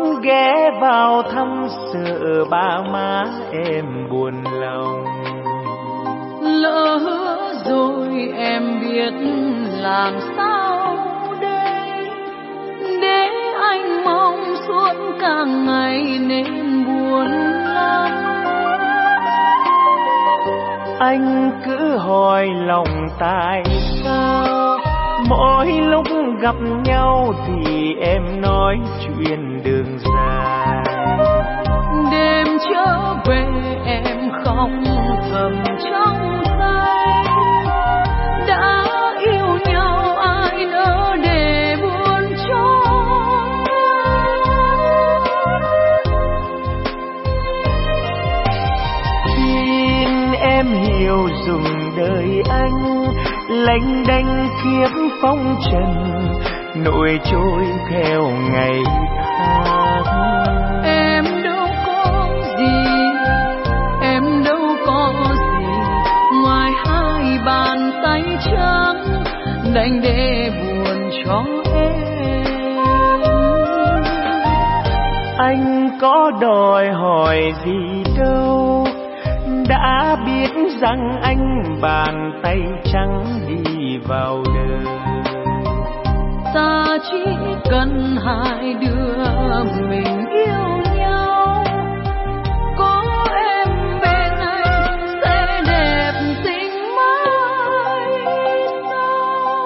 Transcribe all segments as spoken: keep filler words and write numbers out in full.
ghé vào thăm sợ ba má em buồn lòng. Lỡ hứa rồi em biết làm sao đây, để anh mong suốt cả ngày nên buồn lắm. Anh cứ hỏi lòng tại sao mỗi lúc gặp nhau thì em nói chuyện đường dài. Đêm trở về em khóc thầm trong tay, đã yêu nhau ai nỡ để buồn cho. Xin em hiểu dùng đời anh lênh đênh kiếp phong trần, nổi trôi theo ngày tháng. Em đâu có gì, em đâu có gì ngoài hai bàn tay trắng, đành để buồn cho em. Anh có đòi hỏi gì đâu, đã biết rằng anh bàn tay trắng đi vào đời. Ta chỉ cần hai đứa mình yêu nhau, có em bên anh sẽ đẹp tình mãi sau.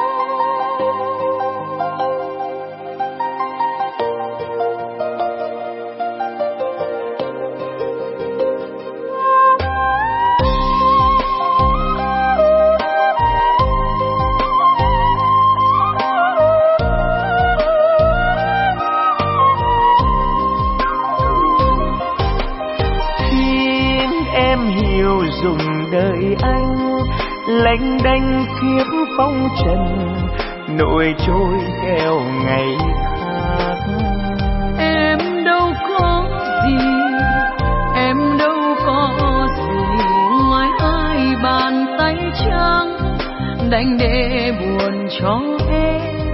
Dùng đời anh lênh đênh kiếp phong trần, nổi trôi theo ngày khác. Em đâu có gì, em đâu có gì ngoài hai bàn tay trắng, đành để buồn cho em.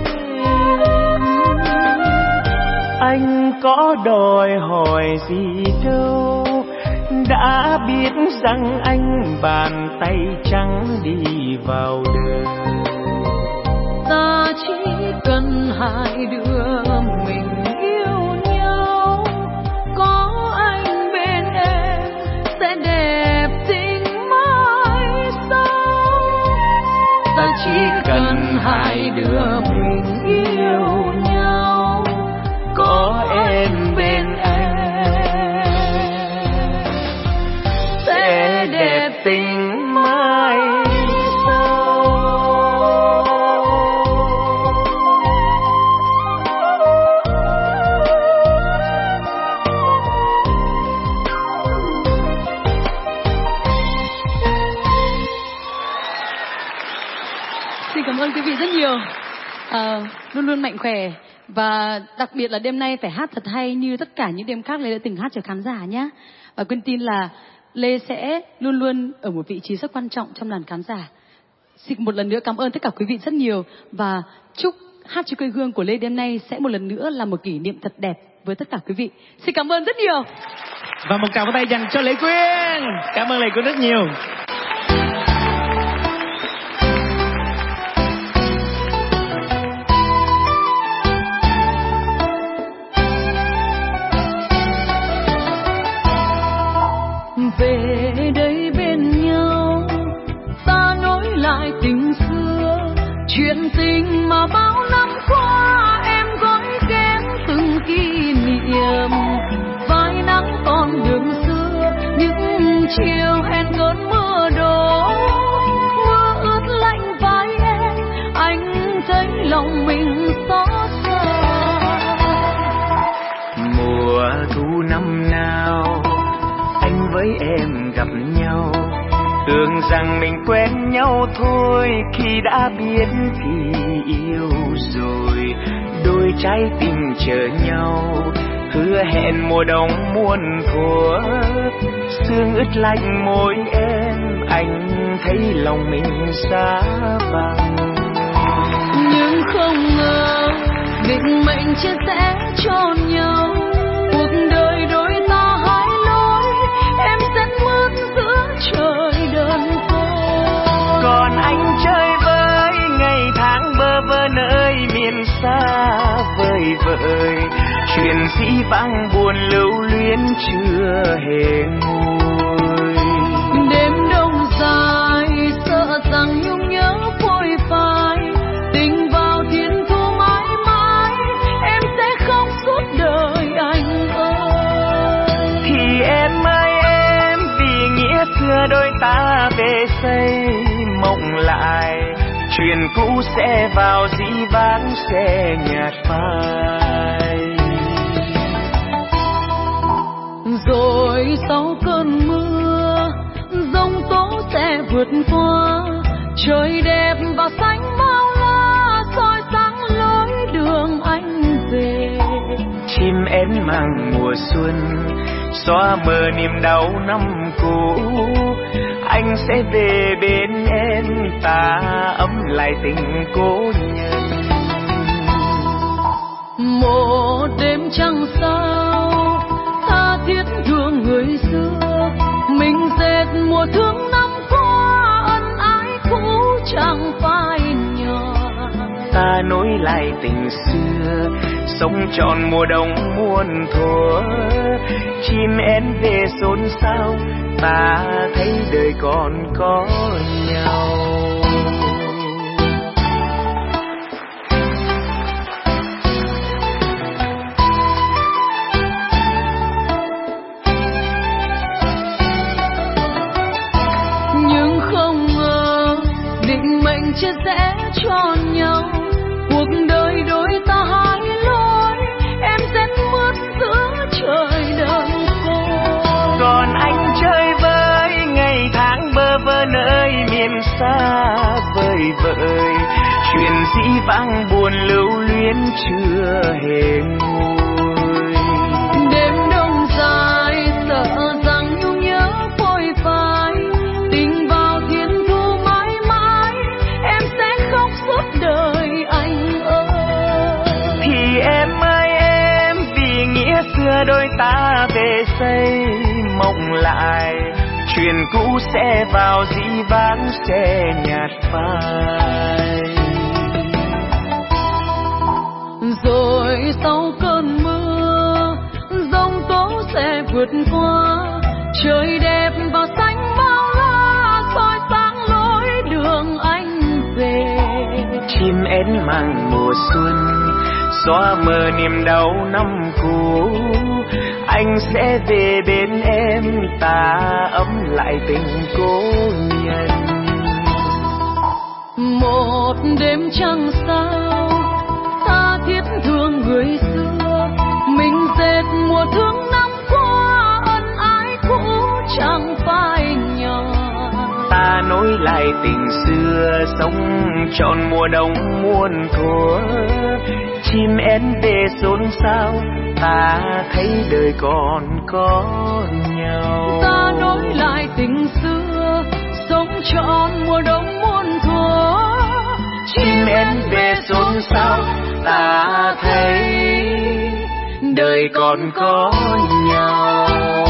Anh có đòi hỏi gì đâu, đã biết rằng anh bàn tay trắng đi vào đời. Ta chỉ cần hai đứa mình yêu nhau, có anh bên em sẽ đẹp tình mãi sau. Ta chỉ cần hai đứa mình yêu nhau, có em bên em đẹp tình mãi sau. Xin cảm ơn quý vị rất nhiều. À, luôn luôn mạnh khỏe và đặc biệt là đêm nay phải hát thật hay như tất cả những đêm khác Lê đã từng hát cho khán giả nhé. Và Quyên tin là Lê sẽ luôn luôn ở một vị trí rất quan trọng trong đàn khán giả. Xin một lần nữa cảm ơn tất cả quý vị rất nhiều và chúc hát cho quê hương của Lê đêm nay sẽ một lần nữa là một kỷ niệm thật đẹp với tất cả quý vị. Xin cảm ơn rất nhiều. Và một tràng tay dành cho Lê Quyên. Cảm ơn Lê Quyên rất nhiều. Về đây bên nhau ta nối lại tình xưa, chuyện tình mà bao năm qua em gói ghém từng kỷ niệm. Vai nắng con đường xưa, những chiều hẹn cơn mưa đổ, mưa ướt lạnh vai em, anh thấy lòng mình xót xa. Mùa thu năm nào anh với em gặp nhau, tưởng rằng mình quen nhau thôi, khi đã biết thì yêu rồi. Đôi trái tim chờ nhau, hứa hẹn mùa đông muôn thuở, sương ướt lạnh môi em, anh thấy lòng mình xa vắng. Nhưng không ngờ định mệnh chia sẻ cho nhau, vợi, chuyện dĩ vãng buồn lưu luyến chưa hề nguôi. Đêm đông dài sợ rằng nhung nhớ phôi phai, tình vào thiên thu mãi mãi em sẽ không suốt đời anh ơi. Thì em ơi em, vì nghĩa xưa đôi ta về xây mộng lại, chuyện cũ sẽ vào dĩ vãng sẽ nhạt phai. Rồi sau cơn mưa giông tố sẽ vượt qua, trời đẹp và xanh bao la soi sáng lối đường anh về. Chim én mang mùa xuân xóa mờ niềm đau năm cũ, anh sẽ về bên em ta ấm lại tình cố nhân. Một đêm trăng sao tha thiết thương người xưa, mình dệt mùa thương năm qua ân ái cũ chẳng phai nhòa. Ta nối lại tình xưa sống trọn mùa đông muôn thuở, chim én về xôn xao ta thấy đời còn có nhau. Nhưng không ngờ định mệnh chia rẽ cho nhau, cuộc đời đôi ta hai lối, em rét mướt giữa trời đơn côi. Còn anh chơi với ngày tháng bơ vơ nơi miền xa vời vợi, chuyện dĩ vãng buồn lưu luyến chưa hề nguôi. Đêm đông dài sợ rằng nhung nhớ phôi phai, tình vào thiên thu mãi mãi em sẽ khóc suốt đời anh ơi. Thì em ơi em, vì nghĩa xưa đôi ta về xây mộng lại, chuyện cũ sẽ vào dĩ vãng sẽ nhạt phai. Rồi sau cơn mưa giông tố sẽ vượt qua, trời đẹp và xanh bao la soi sáng lối đường anh về. Chim én mang mùa xuân xóa mờ niềm đau năm cũ, anh sẽ về bên em ta ấm lại tình cố nhân. Một đêm trăng sao ta thiết thương người xưa, mình dệt mùa thương năm qua ân ái cũ chẳng phai nhòa. Ta nối lại tình xưa sống trọn mùa đông muôn thuở, chim én về xôn xao ta thấy đời còn có nhau. Ta nối lại tình xưa sống trọn mùa đông muôn thuở, chim én về xôn xao ta thấy đời còn có nhau.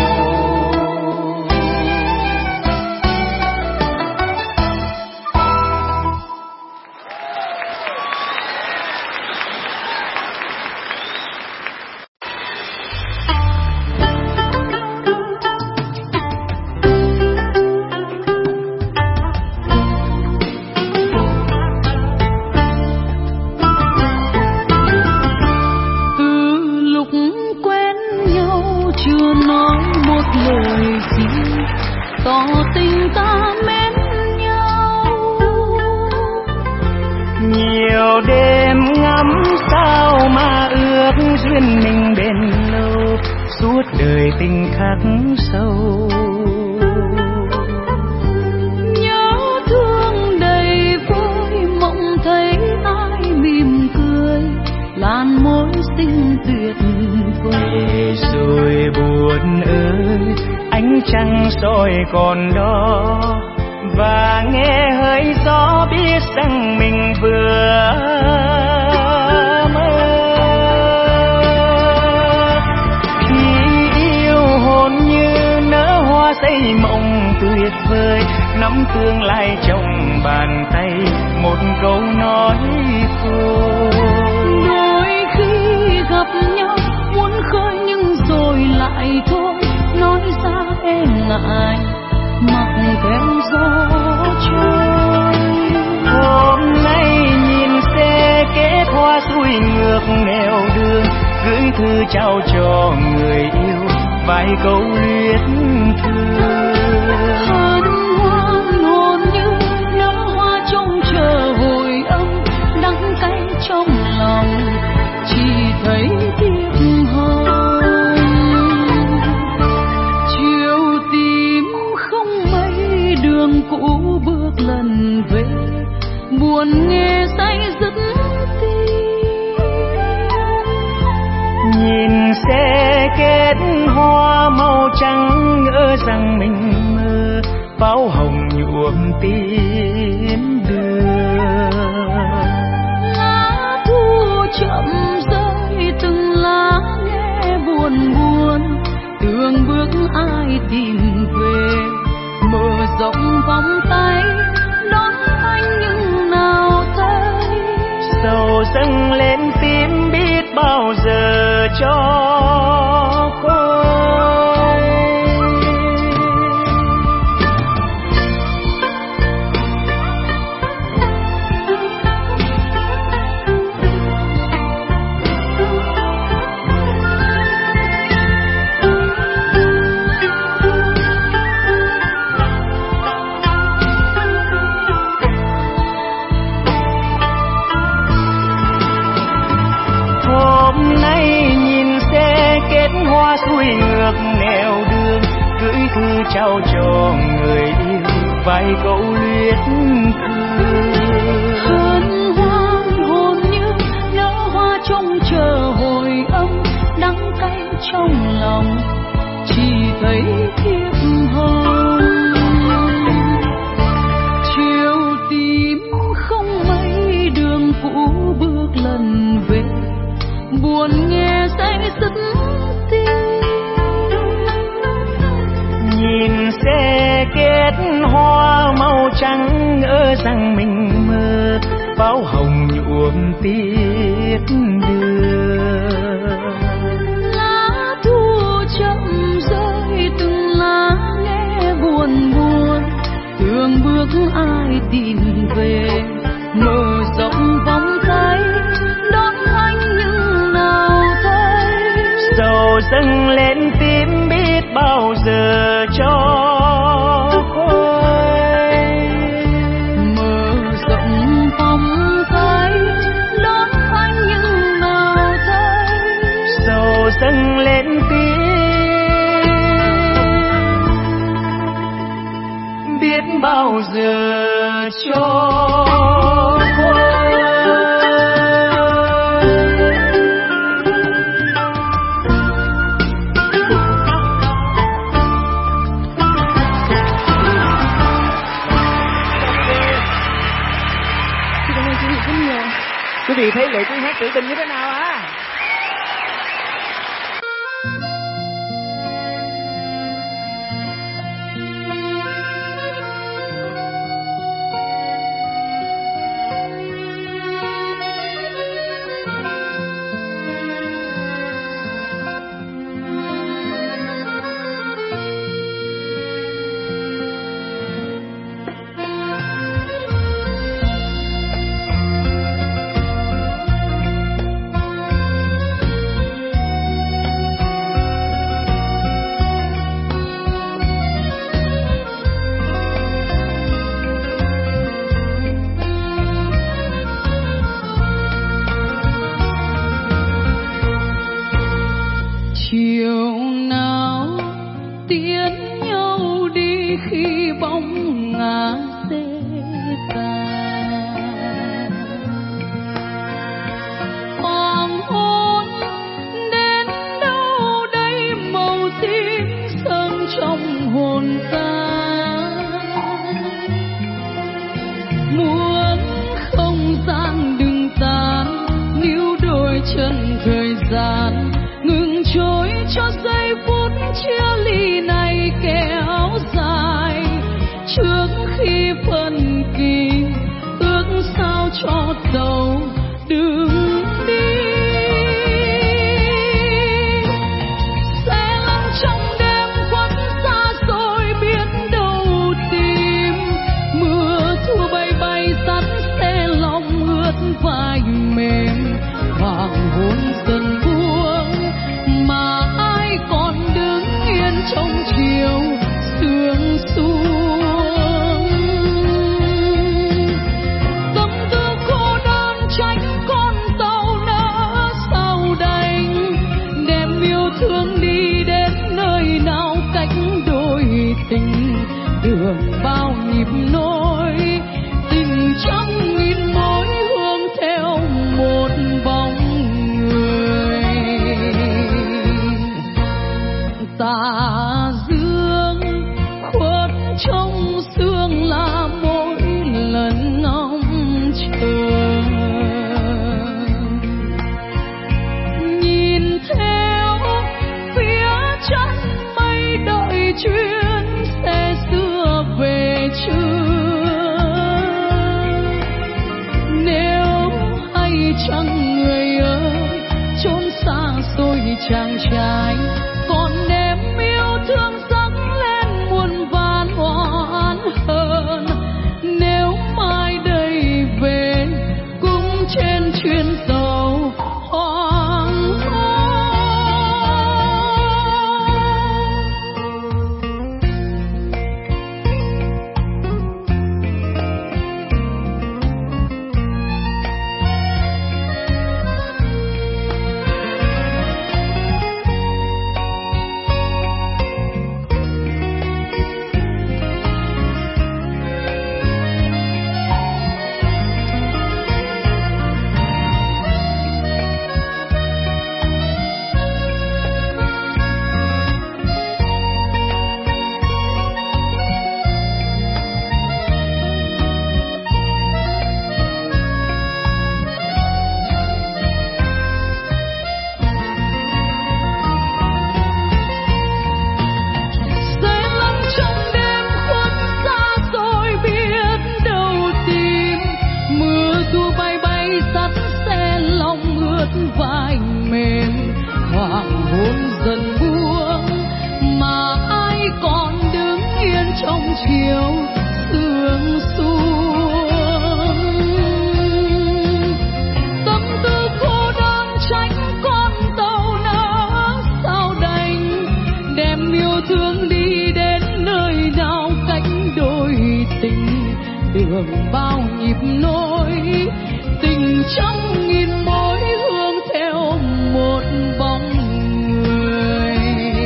tỏ tình ta mến nhau. Nhiều đêm ngắm sao mà ước duyên mình bền lâu, suốt đời tình khắc sâu. Nhớ thương đầy vơi mộng thấy ai mỉm cười, làn môi xinh tuyệt vời. Rồi buồn ơi, ánh trăng soi còn đó, và nghe hơi gió biết rằng mình vừa mơ. Khi yêu hồn như nở hoa xây mộng tuyệt vời, nắm tương lai trong bàn tay, một câu nói thôi. Đôi khi khơi nhưng rồi lại thôi, nói ra e ngại mặc theo gió trôi. Hôm nay nhìn xe kết hoa xuôi ngược nẻo đường, gửi thư trao cho người yêu vài câu luyến thương. Hân hoan hồn như nở hoa trông chờ hồi âm, đắng cay trong lòng chỉ thấy tiếc hơn. Chiều tím không mây, đường cũ bước lần về, buồn nghe say dứt tim. Nhìn xe kết hoa màu trắng, ngỡ rằng mình mơ pháo hồng nhuộm tím đường. Lá thu chậm rơi từng lá nghe buồn buồn, tưởng bước ai tìm về, mở rộng vòng tay đón anh nhưng nào thấy. Sầu dâng lên tim biết bao giờ cho khôi. Hôm nay nhìn xe kết hoa xuôi ngược nẻo đường, gửi thư trao cho người yêu vài câu luyến thương. Hân hoan hồn như nở hoa trông chờ hồi âm, đắng cay trong lòng chỉ thấy tiếc hơn. Chiều tím không mây, đường cũ bước lần về, buồn nghe say dứt tim. Nhìn xe kết hoa màu trắng, ngỡ rằng mình mơ pháo hồng nhuộm tiếc đường. Lá thu chậm rơi từng lá nghe buồn buồn, tưởng bước ai tìm về, mở rộng vòng tay đón anh nhưng nào thấy. Sầu dâng lên tim biết bao giờ cho khôi. Mở rộng vòng tay đón anh nhưng nào thấy. Sầu dâng lên tim biết bao giờ cho khôi. Quý vị thấy Lệ Quyên hát trữ tình như thế nào hả? Chiều nào tiến nhau đi khi bóng ngả xê tàn, hoàng hôn đến đâu đây màu tím sơn trong hồn ta. Muốn không gian đừng tan, níu đôi chân thời gian ngừng trôi cho giây phút chia ly này kéo dài. Trước khi phân kỳ ước sao cho tàu đừng đi. đường bao nhịp nối, tình trăm nghìn mối hướng theo một bóng người. Tà dương khuất trong sương là mỗi lần ngóng chờ, nhìn theo phía chân mây đợi chuyến xe xưa về chưa. Nếu hay chăng người ơi chốn xa xôi chàng trai, còn em yêu thương dâng lên muôn vàn oán hờn. Nếu mai đây về cũng trên chuyến tàu hoang hôn. Vai mềm hoàng hôn dần buông, mà ai còn đứng yên trong chiều sương xuống. Tâm tư cô đơn tránh con tàu nỡ sao đành, đem yêu thương đi đến nơi nào cánh đôi tình. Đường bao nhịp nối, tình trăm nghìn mối hướng theo một bóng người.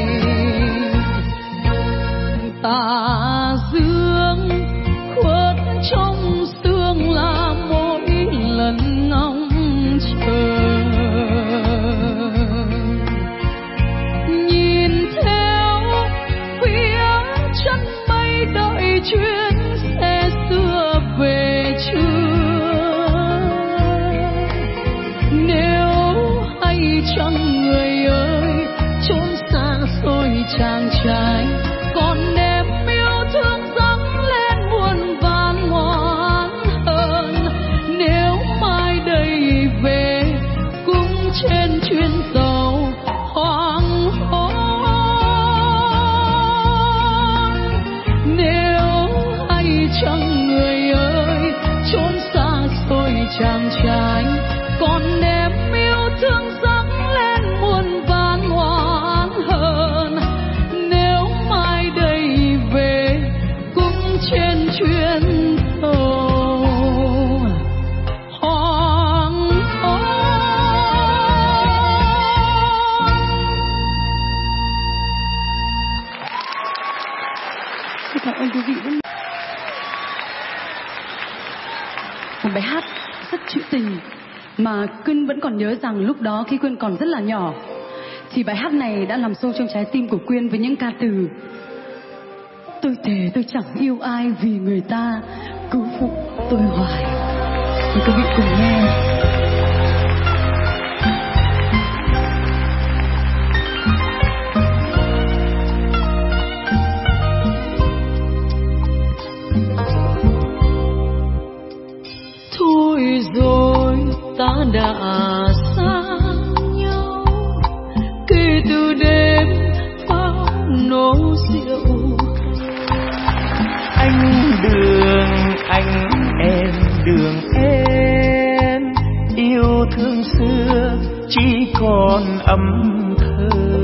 Tà dương khuất trong sương là mỗi lần ngóng chờ, nhìn theo phía chân mây đợi chuyến xe xưa về chưa. Nếu hay chăng người ơi chốn xa xôi chàng trai, còn em yêu thương dâng lên muôn vàn oán hờn. Nếu mai đây về cũng trên chuyến tàu hoang hôn. Nếu hay chăng người ơi chốn xa xôi chàng trai, còn em yêu thương dâng lên muôn vàn oán hờn. Nếu mai đây về cũng trên chuyến tàu hoang hôn. Xin cảm ơn quý vị. Một bài hát rất trữ tình mà Quyên vẫn còn nhớ rằng lúc đó khi Quyên còn rất là nhỏ thì bài hát này đã làm sâu trong trái tim của Quyên với những ca từ: tôi thề tôi chẳng yêu ai vì người ta cứu phụ tôi hoài. Mời quý vị cùng nghe. Thôi rồi ta đã xa nhau, kể từ đêm pháo nổ rượu. Anh đường anh em đường em, yêu thương xưa chỉ còn âm thơ.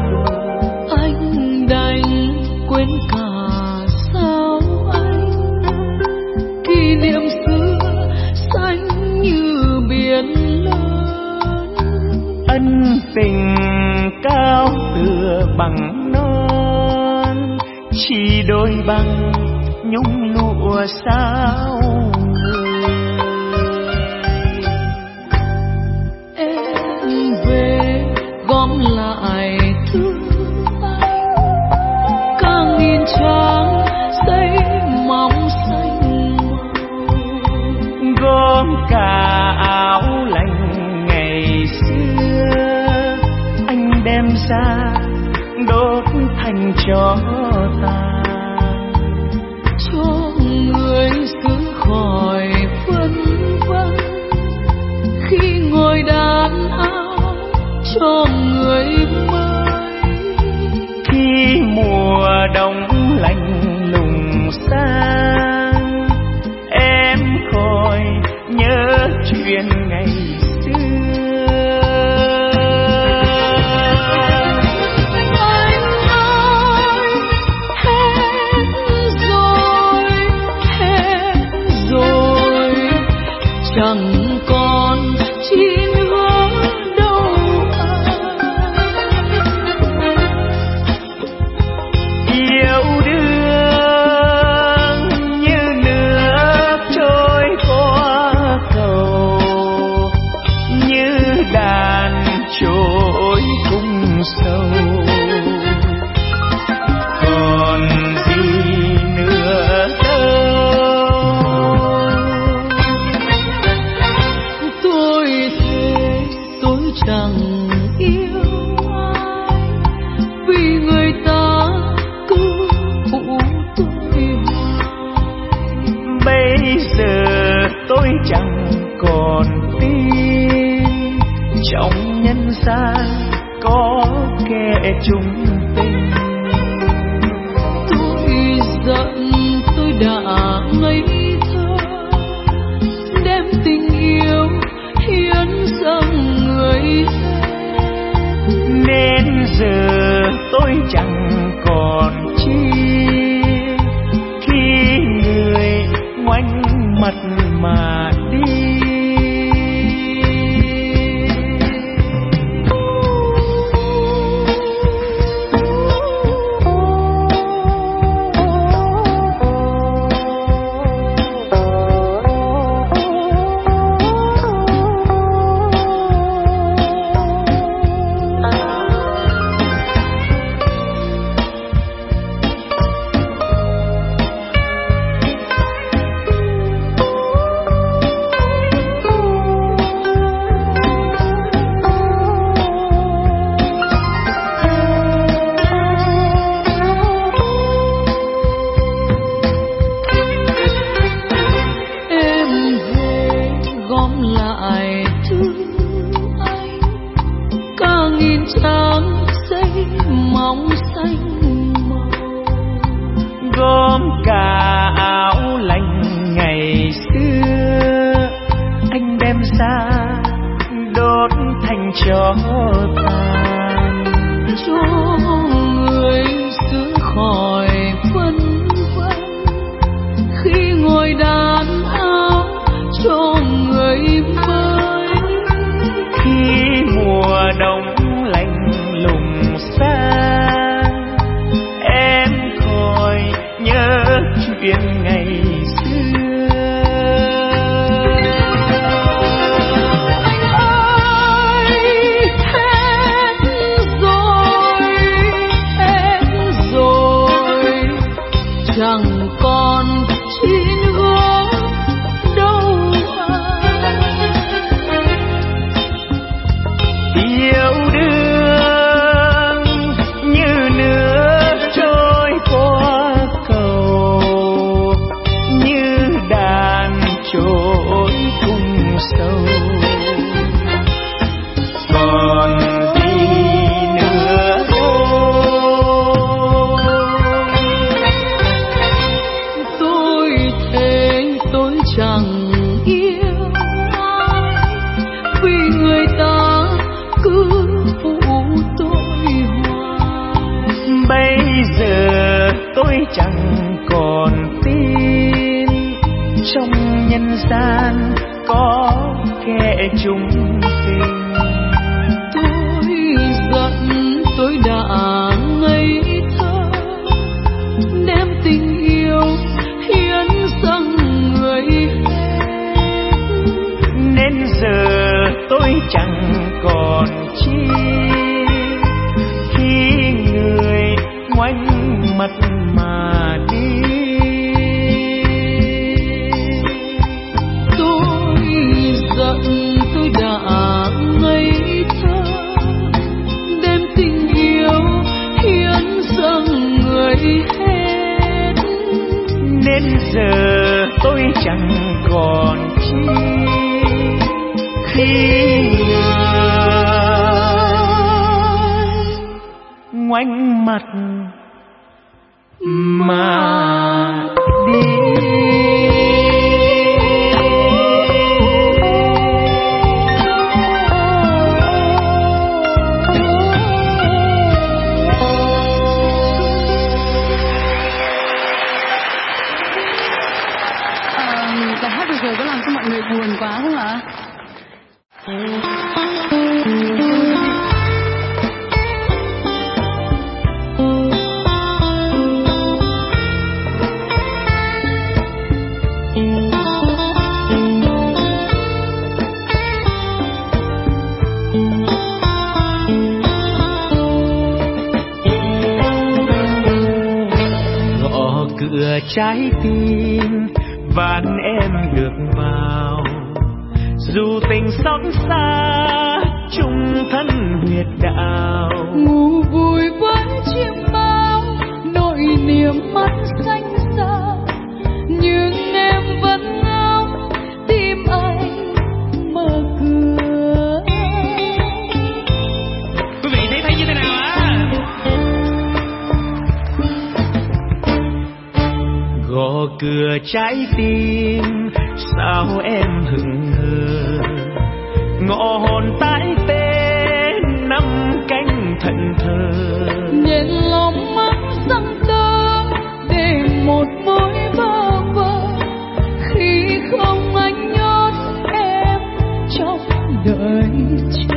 Anh đành quên cả sao anh, kỷ niệm xưa xanh như biển lớn. Ân tình cao tựa bằng non, chỉ đôi băng nhung lụa sao người. Em về gom lại thương anh, cả nghìn trang giấy mỏng xanh màu, gom cả áo lành ngày xưa anh đem ra đốt thành tro tàn, cho người xứ khỏi phân vân khi ngồi đàn áo cho người mới. khi mùa đông lạnh lùng sang em khỏi nhớ chuyện ngày chẳng còn chi nữa đâu anh. Yêu đương như nước trôi qua cầu, như đàn trôi cung sâu, còn gì nữa chẳng yêu ai vì người ta cứ phụ tôi hoài. Bây giờ tôi chẳng còn tin trong nhân gian có kẻ chung tình. Tôi giận tôi đã ngây thơ đem tình yêu hiến dâng người xem, nên giờ tôi chẳng còn chi khi người ngoảnh mặt mà đi. Trang giấy mỏng xanh màu, gom cả áo lành ngày xưa anh đem ra đốt thành tro tàn, cho người xứ khỏi phân vân khi ngồi đàn áo cho người mới. khi mùa đông lạnh lùng sang em khỏi nhớ chuyện ngày xưa. Anh ơi hết rồi, hết rồi, chẳng còn chi nữa đâu anh. Yêu đương như nước trôi qua cầu, như đàn trôi cung sâu, còn gì nữa đâu. Tôi thề tôi chẳng yêu ai vì người ta cứ phụ tôi hoài. Bây giờ tôi chẳng còn tin trong nhân gian có kẻ chung tình. Tôi giận tôi đã ngây thơ đem tình yêu giờ tôi chẳng còn chi khi ngoảnh mặt mà đi. Bài hát vừa rồi có làm cho mọi người buồn quá không ạ? Gõ cửa trái tim van em được vào, dù tình xót xa chung thân huyệt đạo. Ngủ vui với chiêm bao nỗi niềm mắt xanh xa, nhưng em vẫn ngóng tim anh mở cửa. Quý vị thấy thấy như thế nào ạ? Gõ cửa trái tim sao em hững hờ, ngõ hồn tái tê năm cánh thẫn thờ. Nhện lòng mắt răng tơ để một mối bơ vơ, khi không anh nhốt em trong đời chờ.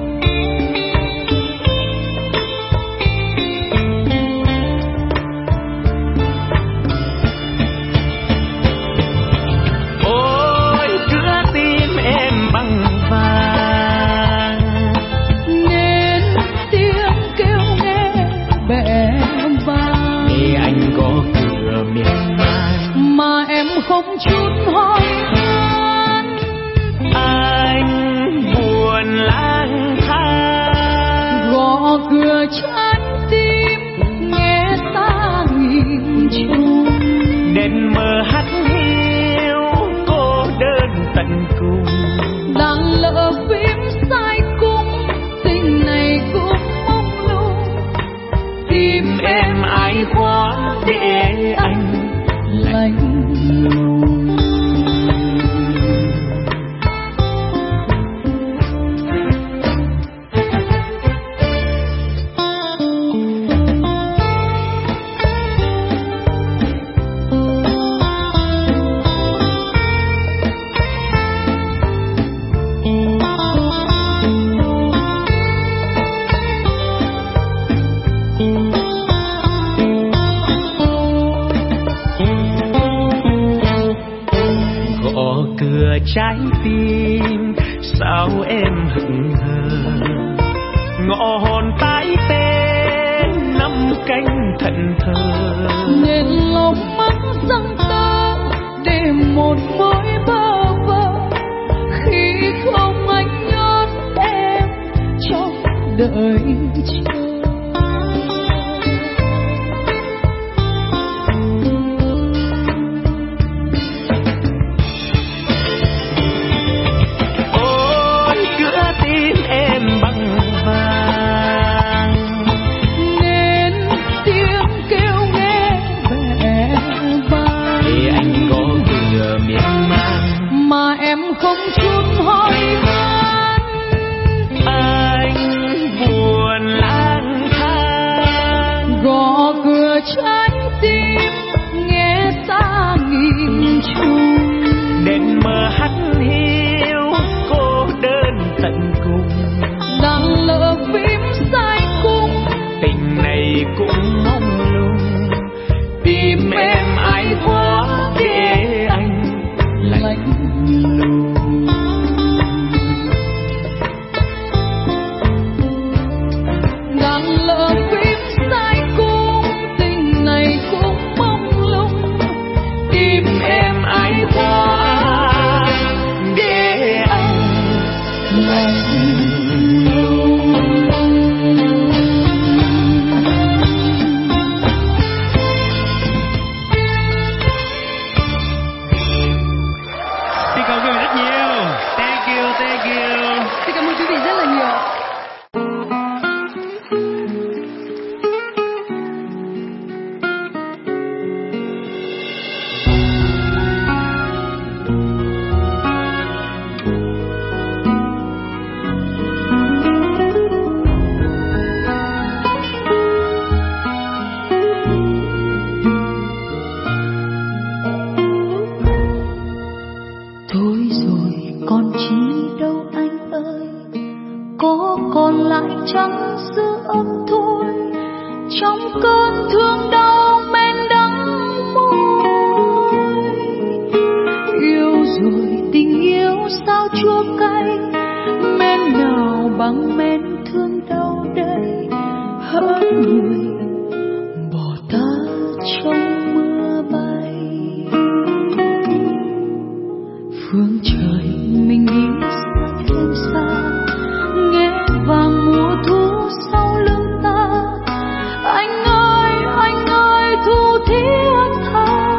Không chút hỏi han, anh buồn lang thang. Gõ cửa trái tim nghe ta nghìn chung, đèn mờ hắt hiu cô đơn tận cùng. đang lỡ phím sai cung, tình này cũng mong lung. Tìm em ai quá để anh lạnh lùng. trái tim sao em hững hờ, ngõ hồn tái tê năm cánh thẫn thờ. Nên lòng mắt răng tơ để một mối bơ vơ, khi không anh nhớ em trong đời chờ. Không chút hỏi han, anh buồn lang thang, gõ cửa trái tim nghe ta nghìn chung. đèn mờ hắt hiu cô đơn tận cùng, đang lỡ phím sai cung, tình này cũng mong lung. Tìm em ai quá để anh lạnh lùng. trong cơn thương đau men đắng môi. Yêu rồi tình yêu sao chua cay, men nào bằng men thương đau đây. Hỡi người bỏ ta trong mưa bay, phương trời mình đi xa thêm xa, nghe vàng mùa thu sau lưng ta. Anh ơi anh ơi thu thiết tha,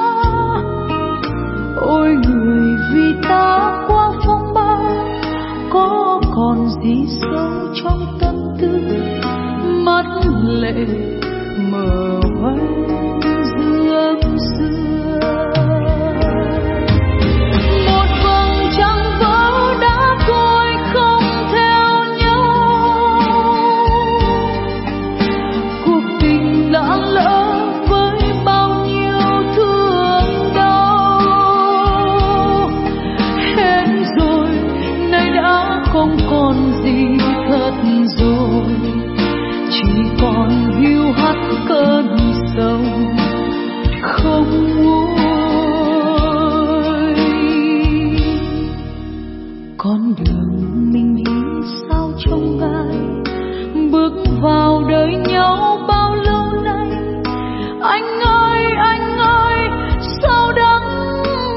ôi người vì ta qua phong ba, có còn gì sâu trong tâm tư, mắt lệ mờ hoen dương xưa. Một vầng trăng vỡ đã trôi không theo nhau, cuộc tình đã lỡ với bao nhiêu thương đau. Hết rồi nay đã không còn gì thật rồi, chỉ còn hiu hắt cơn sầu không nguôi. Con đường mình đi sao trông gai, bước vào đời nhau bao lâu nay. Anh ơi anh ơi sao đắng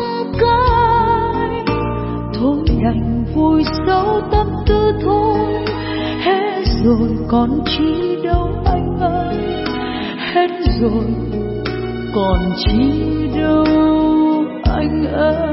cay, thôi đành vùi sâu tâm tư thôi. Hết rồi còn chi đâu anh ơi, hết rồi còn chi đâu anh ơi.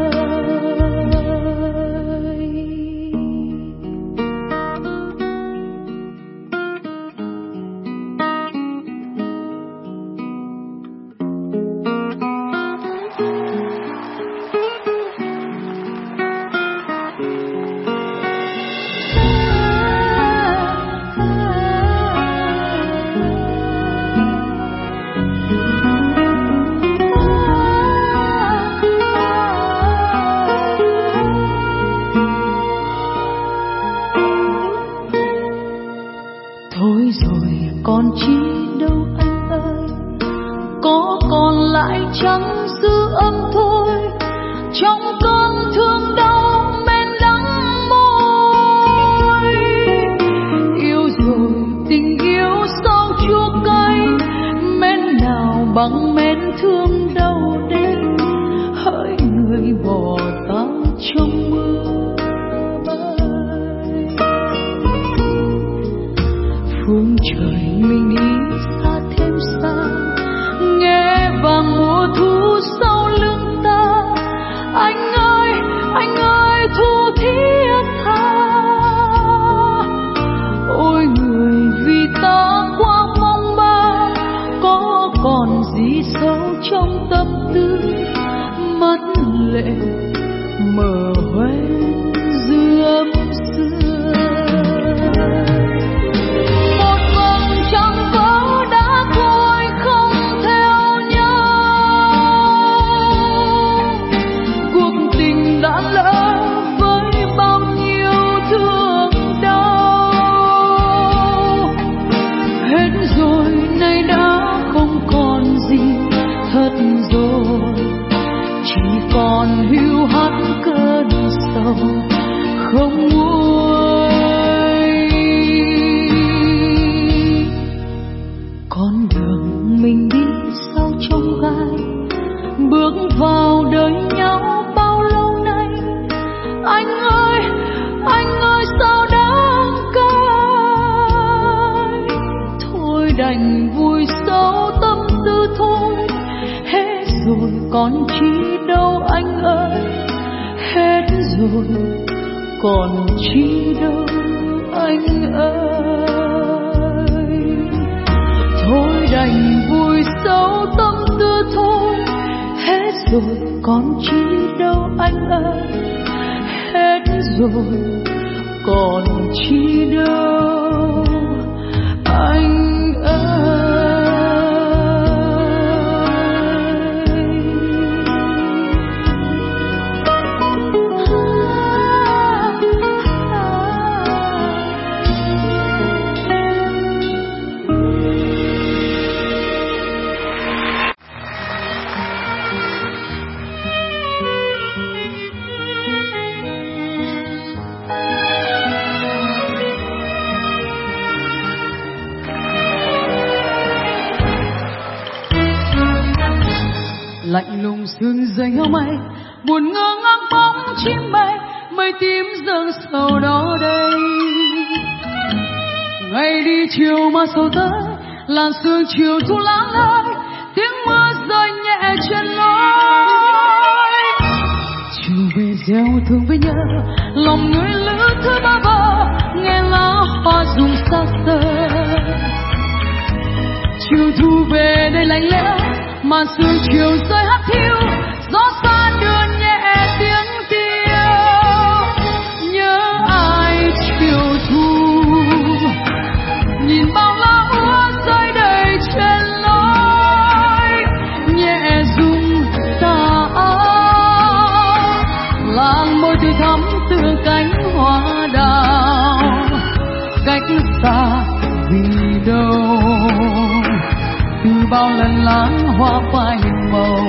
Thôi rồi còn chi đâu anh ơi, có còn lại chẳng dư âm thôi, trong cơn thương đau men đắng môi. Yêu rồi tình yêu sao chua cay, men nào bằng men thương đau đến. Hỡi người bỏ ta trong mưa bay, phương trời mình đi xa thêm xa, nghe vàng mùa thu sau lưng ta. Anh ơi anh ơi thu thiết tha, ôi người vì ta qua phong ba, có còn gì sâu trong tâm tư, mắt lệ mờ hoen dương xưa. Một vầng trăng vỡ đã trôi không theo nhau, cuộc tình đã lỡ với bao nhiêu thương đau. Hết rồi nay đã không còn gì thật rồi, chỉ còn hiu hắt cơn sầu không nguôi. Con đường mình đi sao trông gai, bước vào đời nhau bao lâu nay. Anh ơi anh ơi sao đáng cay, thôi đành vùi sâu tâm tư thôi. Hết rồi còn chi đâu anh ơi, hết rồi còn chi đâu anh ơi. Thôi đành vùi sâu tâm tư thôi. Hết rồi còn chi đâu anh ơi, hết rồi còn chi đâu anh ơi. lạnh lùng sương rơi heo mây, buồn ngơ ngác bóng chim bay, mây tím dâng sầu đó đây. Ngày đi chiều mà sầu tới, làn sương chiều thu lãng lơi, tiếng mưa rơi nhẹ trên lối. Chiều về gieo thương với nhớ, lòng người lữ thứ ba bờ, nghe lá hoa rụng xa xơ. Chiều thu về đây lạnh lẽo, màn sương chiều rơi hắt hiu, gió xa đưa nhẹ tiếng tiêu. Nhớ ai chiều thu, nhìn bao lá úa rơi đầy trên lối, nhẹ rung tà áo, làn môi tươi thắm tựa cánh hoa đào. Cách xa vì đâu, từ bao lần láng hoa phai màu,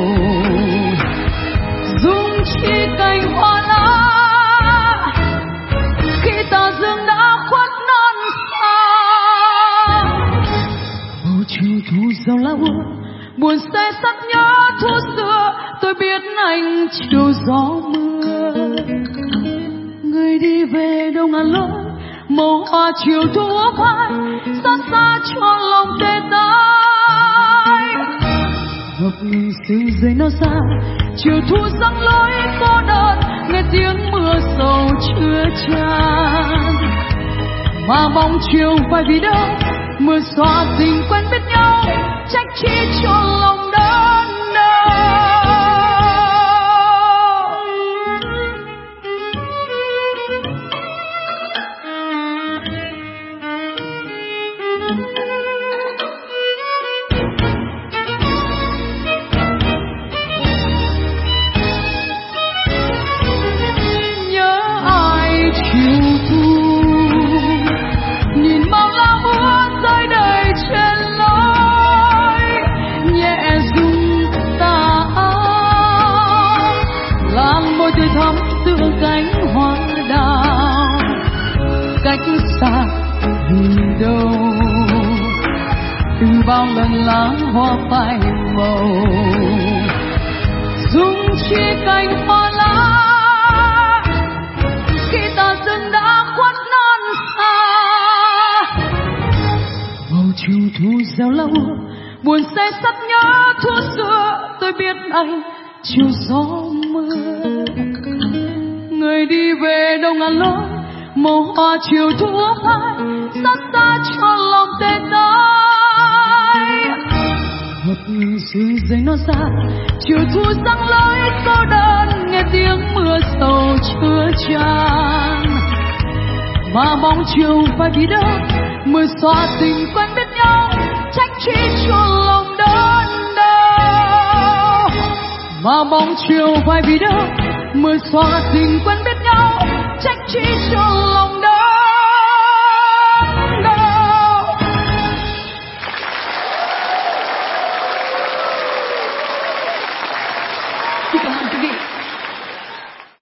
rung chi cành hoa lá khi tà dương đã khuất non xa. Bầu chiều thu rau lá úa, buồn say sắc nhớ thu xưa, tôi biết anh chiều gió mưa. Người đi về đâu ngàn lối, màu hoa chiều thu ốp hai, xa xa cho lòng tê tái. Ngập ngừng sương rơi nó xa, chiều thu răng lối cô đơn, nghe tiếng mưa sầu chưa chan. Mà mong chiều phải vì đâu, mưa xóa tình quen biết nhau, trách chi cho lòng đớn đau. Cách xa vì đâu, từ bao lần láng hoa phai màu, rung chi cành hoa lá khi tà dương đã khuất non xa. Bầu chiều thu reo lá úa, buồn say sắt nhớ thu xưa, tôi biết anh chiều gió mưa. Người đi về đâu ngàn lối, màu hoa chiều thu ốp hai, xa xa cho lòng tê tái. Một người sương rơi nó xa, chiều thu răng lối cô đơn, nghe tiếng mưa sầu chưa chan. Mà mong chiều phải vì đâu, mưa xóa tình quen biết nhau, trách chi cho lòng đớn đau. Mà mong chiều phải vì đâu, mưa xóa tình quen biết nhau, trách chi cho lòng